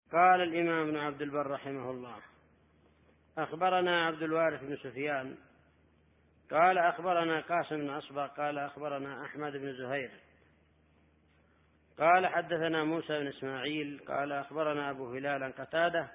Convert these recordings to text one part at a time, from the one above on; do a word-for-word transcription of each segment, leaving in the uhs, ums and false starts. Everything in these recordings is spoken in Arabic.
قال الإمام ابن عبد البر رحمه الله: أخبرنا عبد الوارث بن سفيان قال أخبرنا قاسم بن أصبغ قال أخبرنا أحمد بن زهير قال حدثنا موسى بن إسماعيل قال أخبرنا أبو هلال عن قتادة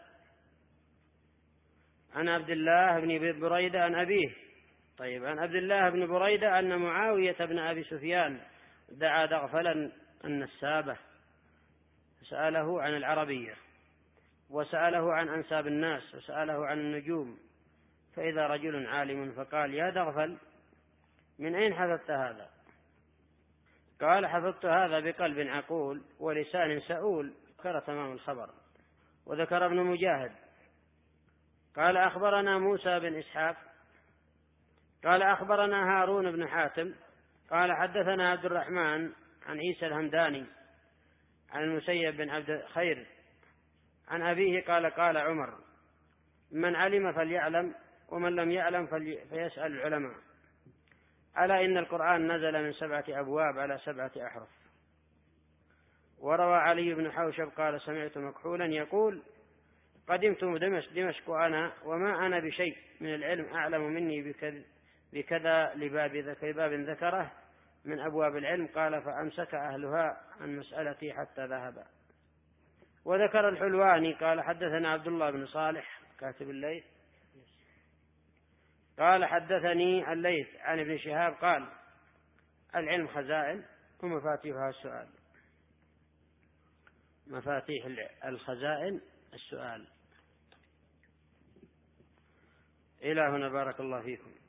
عن عبد الله بن بريدة عن أبيه. طيب، عن عبد الله بن بريدة أن معاوية بن أبي سفيان دعا دغفلا النسابة سأله عن العربية، وسأله عن أنساب الناس، وسأله عن النجوم، فإذا رجل عالم فقال: يا دغفل، من أين حفظت هذا؟ قال: حفظت هذا بقلب عقول ولسان سؤول. ذكر تمام الخبر. وذكر ابن مجاهد قال أخبرنا موسى بن إسحاق قال أخبرنا هارون بن حاتم قال حدثنا عبد الرحمن عن عيسى الهمداني عن المسيب بن عبد خير عن أبيه قال: قال عمر: من علم فليعلم، ومن لم يعلم فيسأل العلماء. ألا إن القرآن نزل من سبعة أبواب على سبعة أحرف. وروى علي بن حوشب قال: سمعت مكحولا يقول: قدمت دمشق أنا وما أنا بشيء من العلم أعلم مني بكذا لباب ذكره من أبواب العلم. قال: فأمسك أهلها عن مسألتي حتى ذهب. وذكر الحلواني قال حدثنا عبد الله بن صالح كاتب الليث قال حدثني الليث عن ابن شهاب قال: العلم خزائن ومفاتيحها السؤال. مفاتيح الخزائن السؤال. إلى هنا، بارك الله فيكم.